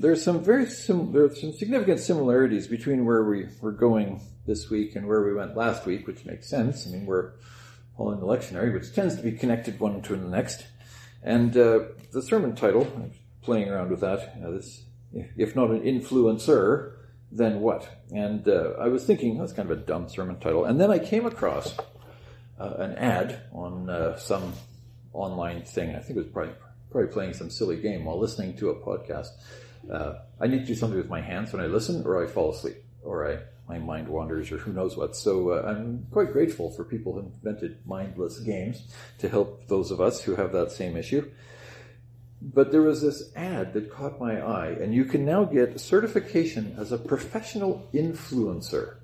there's some significant similarities between where we were going this week and where we went last week, which makes sense. I mean, we're following the lectionary, which tends to be connected one to the next. And the sermon title, I'm playing around with that, if not an influencer, then what? And I was thinking, that's kind of a dumb sermon title. And then I came across an ad on some online thing. I think it was probably playing some silly game while listening to a podcast. I need to do something with my hands when I listen, or I fall asleep, or my mind wanders, or who knows what. So I'm quite grateful for people who invented mindless games to help those of us who have that same issue. But there was this ad that caught my eye, and you can now get certification as a professional influencer.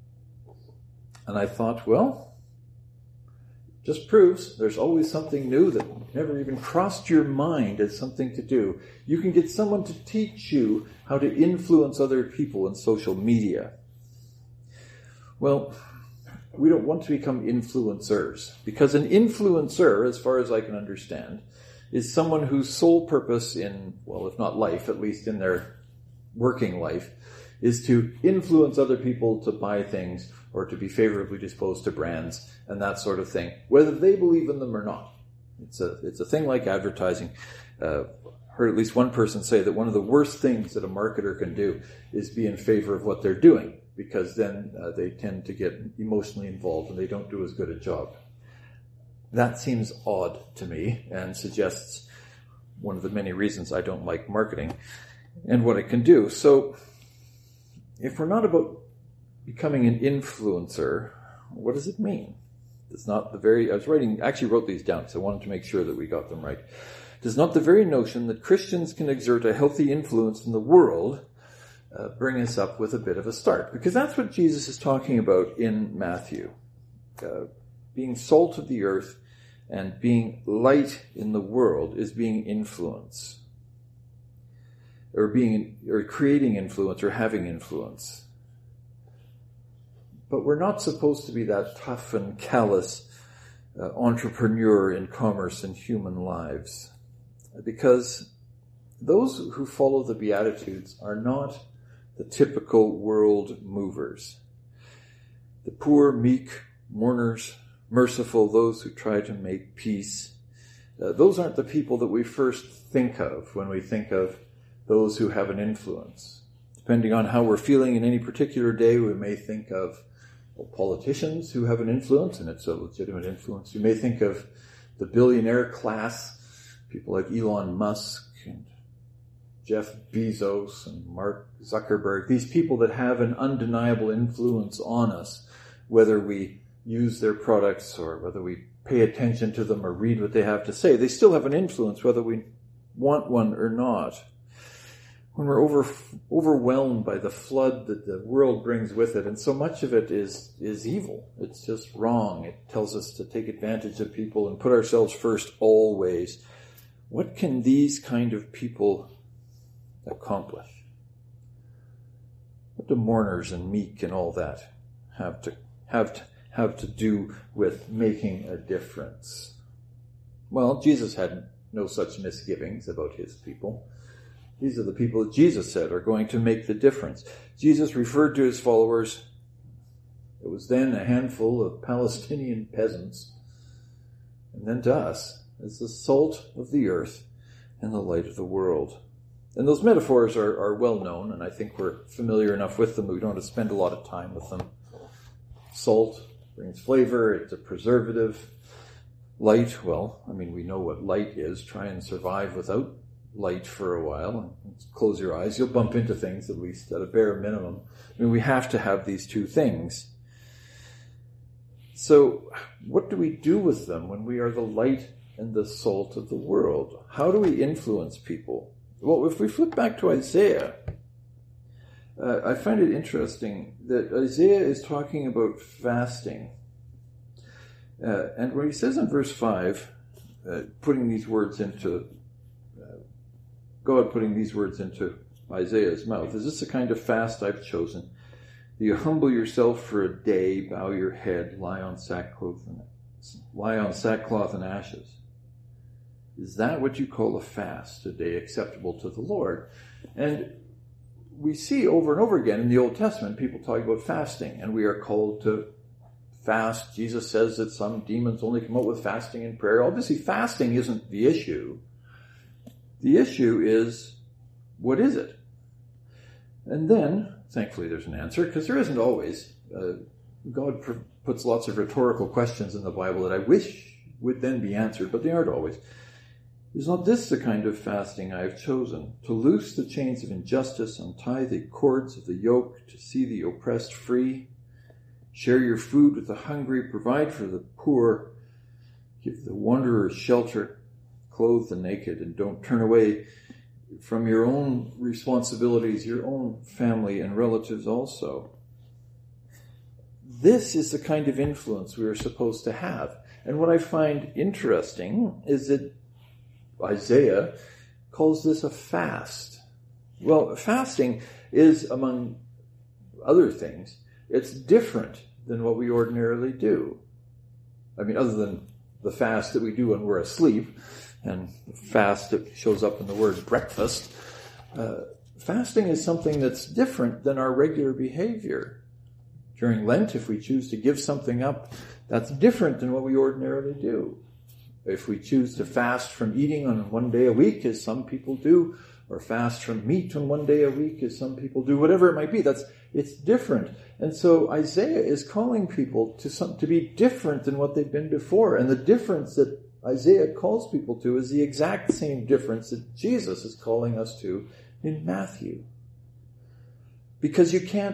And I thought, well, just proves there's always something new that never even crossed your mind as something to do. You can get someone to teach you how to influence other people in social media. Well, we don't want to become influencers, because an influencer, as far as I can understand, is someone whose sole purpose in, well, if not life, at least in their working life, is to influence other people to buy things or to be favorably disposed to brands and that sort of thing, whether they believe in them or not. It's a thing like advertising. Heard at least one person say that one of the worst things that a marketer can do is be in favor of what they're doing, because then they tend to get emotionally involved and they don't do as good a job. That seems odd to me and suggests one of the many reasons I don't like marketing and what it can do. So if we're not about becoming an influencer, what does it mean? It's not actually wrote these down because I wanted to make sure that we got them right. Does not the very notion that Christians can exert a healthy influence in the world bring us up with a bit of a start? Because that's what Jesus is talking about in Matthew. Being salt of the earth and being light in the world is being influence, or creating influence or having influence. But we're not supposed to be that tough and callous entrepreneur in commerce and human lives, because those who follow the Beatitudes are not the typical world movers. The poor, meek, mourners, merciful, those who try to make peace. Those aren't the people that we first think of when we think of those who have an influence. Depending on how we're feeling in any particular day, we may think of politicians who have an influence, and it's a legitimate influence. We may think of the billionaire class, people like Elon Musk and Jeff Bezos and Mark Zuckerberg, these people that have an undeniable influence on us, whether we use their products or whether we pay attention to them or read what they have to say. They still have an influence whether we want one or not. When we're overwhelmed by the flood that the world brings with it, and so much of it is evil. It's just wrong. It tells us to take advantage of people and put ourselves first always. What can these kind of people accomplish? What do mourners and meek and all that have to do with making a difference? Well, Jesus had no such misgivings about his people. These are the people that Jesus said are going to make the difference. Jesus referred to his followers, it was then a handful of Palestinian peasants, and then to us, as the salt of the earth and the light of the world. And those metaphors are well known, and I think we're familiar enough with them that we don't have to spend a lot of time with them. Salt brings flavor, it's a preservative. Light, well, I mean, we know what light is. Try and survive without light for a while. Close your eyes. You'll bump into things, at least at a bare minimum. I mean, we have to have these two things. So what do we do with them when we are the light and the salt of the world? How do we influence people? Well, if we flip back to Isaiah, I find it interesting that Isaiah is talking about fasting. And when he says in verse 5, putting these words into God putting these words into Isaiah's mouth, is this the kind of fast I've chosen? Do you humble yourself for a day, bow your head, lie on sackcloth and ashes? Is that what you call a fast, a day acceptable to the Lord? And we see over and over again in the Old Testament people talk about fasting, and we are called to fast. Jesus says that some demons only come out with fasting and prayer. Obviously, fasting isn't the issue. The issue is, what is it? And then, thankfully, there's an answer, because there isn't always. God puts lots of rhetorical questions in the Bible that I wish would then be answered, but they aren't always. Is not this the kind of fasting I have chosen? To loose the chains of injustice, untie the cords of the yoke, to see the oppressed free, share your food with the hungry, provide for the poor, give the wanderer shelter, clothe the naked, and don't turn away from your own responsibilities, your own family and relatives also. This is the kind of influence we are supposed to have. And what I find interesting is that Isaiah calls this a fast. Well, fasting is, among other things, it's different than what we ordinarily do. I mean, other than the fast that we do when we're asleep, and the fast that shows up in the word breakfast, fasting is something that's different than our regular behavior. During Lent, if we choose to give something up, that's different than what we ordinarily do. If we choose to fast from eating on one day a week, as some people do, or fast from meat on one day a week, as some people do, whatever it might be, it's different. And so Isaiah is calling people to be different than what they've been before. And the difference that Isaiah calls people to is the exact same difference that Jesus is calling us to in Matthew. Because you can't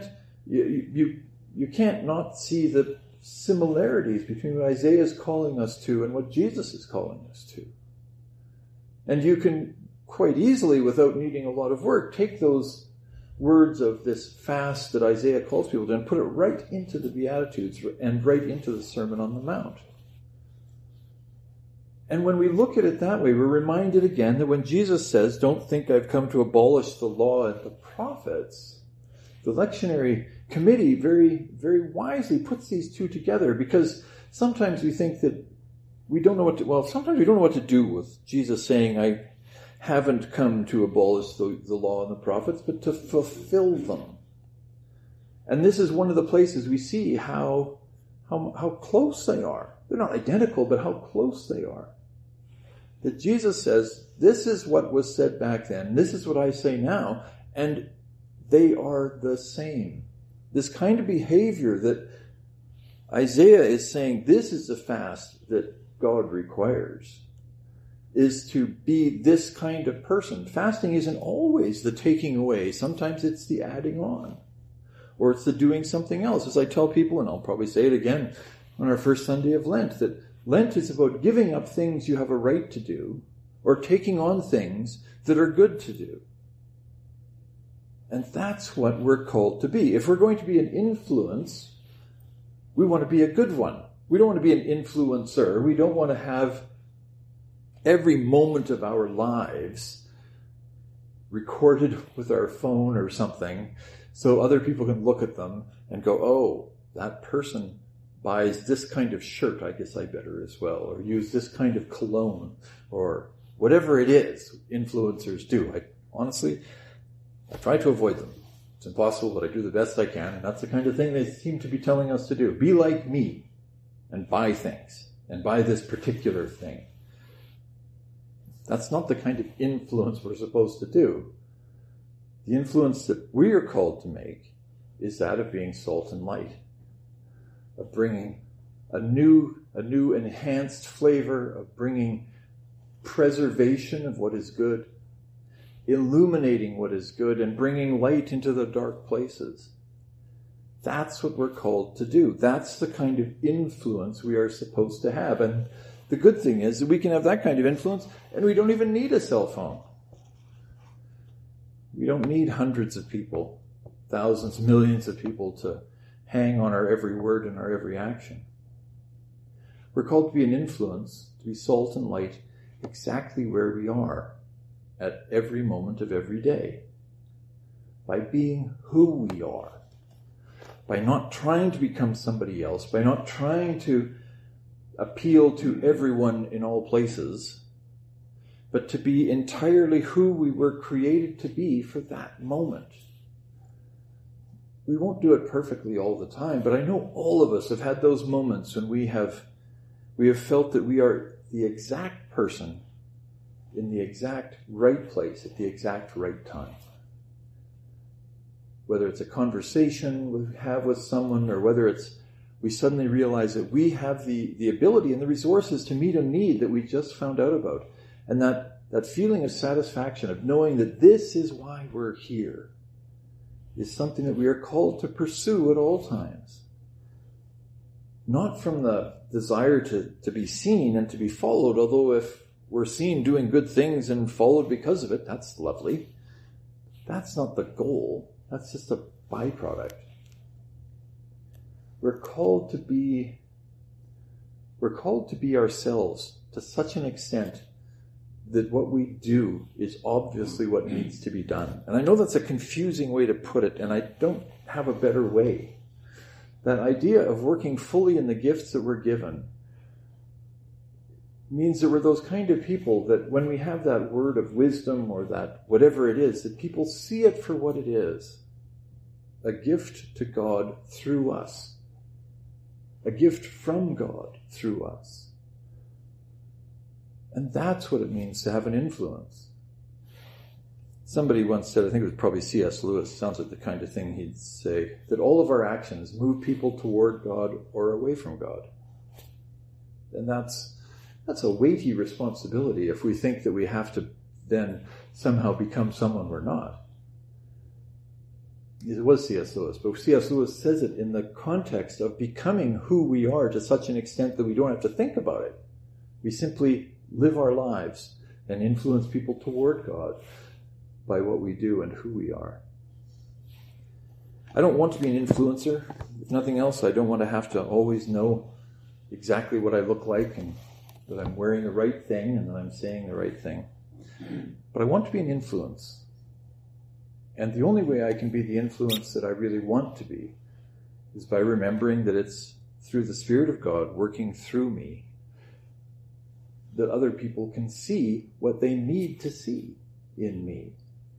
not see the similarities between what Isaiah is calling us to and what Jesus is calling us to. And you can quite easily, without needing a lot of work, take those words of this fast that Isaiah calls people to and put it right into the Beatitudes and right into the Sermon on the Mount. And when we look at it that way, we're reminded again that when Jesus says, "Don't think I've come to abolish the law and the prophets," the lectionary committee very, very wisely puts these two together, because sometimes we think that sometimes we don't know what to do with Jesus saying, "I haven't come to abolish the law and the prophets, but to fulfill them." And this is one of the places we see how close they are. They're not identical, but how close they are. That Jesus says, this is what was said back then, this is what I say now, and they are the same. This kind of behavior that Isaiah is saying, this is the fast that God requires, is to be this kind of person. Fasting isn't always the taking away. Sometimes it's the adding on, or it's the doing something else. As I tell people, and I'll probably say it again on our first Sunday of Lent, that Lent is about giving up things you have a right to do, or taking on things that are good to do. And that's what we're called to be. If we're going to be an influence, we want to be a good one. We don't want to be an influencer. We don't want to have every moment of our lives recorded with our phone or something so other people can look at them and go, "Oh, that person buys this kind of shirt, I guess I better as well," or use this kind of cologne, or whatever it is influencers do. I try to avoid them. It's impossible, but I do the best I can, and that's the kind of thing they seem to be telling us to do. Be like me, and buy things, and buy this particular thing. That's not the kind of influence we're supposed to do. The influence that we are called to make is that of being salt and light, of bringing a new enhanced flavor, of bringing preservation of what is good, illuminating what is good, and bringing light into the dark places. That's what we're called to do. That's the kind of influence we are supposed to have. And the good thing is that we can have that kind of influence, and we don't even need a cell phone. We don't need hundreds of people, thousands, millions of people to hang on our every word and our every action. We're called to be an influence, to be salt and light, exactly where we are at every moment of every day, by being who we are, by not trying to become somebody else, by not trying to appeal to everyone in all places, but to be entirely who we were created to be for that moment. We won't do it perfectly all the time, but I know all of us have had those moments when we have felt that we are the exact person in the exact right place at the exact right time. Whether it's a conversation we have with someone, or whether it's we suddenly realize that we have the ability and the resources to meet a need that we just found out about. And that feeling of satisfaction, of knowing that this is why we're here, is something that we are called to pursue at all times. Not from the desire to be seen and to be followed, although if we're seen doing good things and followed because of it, that's lovely. That's not the goal. That's just a byproduct. We're called to be ourselves to such an extent that what we do is obviously what needs to be done. And I know that's a confusing way to put it, and I don't have a better way. That idea of working fully in the gifts that we're given means that we're those kind of people that when we have that word of wisdom or that whatever it is, that people see it for what it is. A gift to God through us. A gift from God through us. And that's what it means to have an influence. Somebody once said, I think it was probably C.S. Lewis, sounds like the kind of thing he'd say, that all of our actions move people toward God or away from God. And that's a weighty responsibility if we think that we have to then somehow become someone we're not. It was C.S. Lewis, but C.S. Lewis says it in the context of becoming who we are to such an extent that we don't have to think about it. We simply live our lives and influence people toward God by what we do and who we are. I don't want to be an influencer. If nothing else, I don't want to have to always know exactly what I look like and that I'm wearing the right thing and that I'm saying the right thing. But I want to be an influence. And the only way I can be the influence that I really want to be is by remembering that it's through the Spirit of God working through me that other people can see what they need to see in me.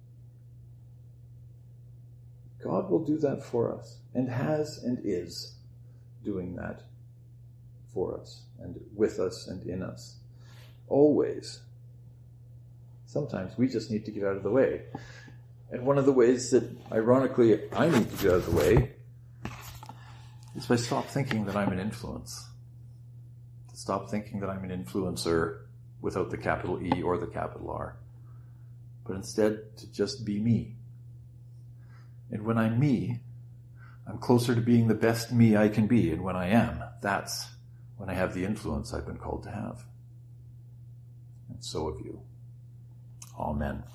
God will do that for us, and has and is doing that for us, and with us and in us. Always. Sometimes we just need to get out of the way. And one of the ways that, ironically, I need to get out of the way is by stop thinking that I'm an influence. To stop thinking that I'm an influencer without the capital E or the capital R. But instead, to just be me. And when I'm me, I'm closer to being the best me I can be. And when I am, that's when I have the influence I've been called to have. And so have you. Amen.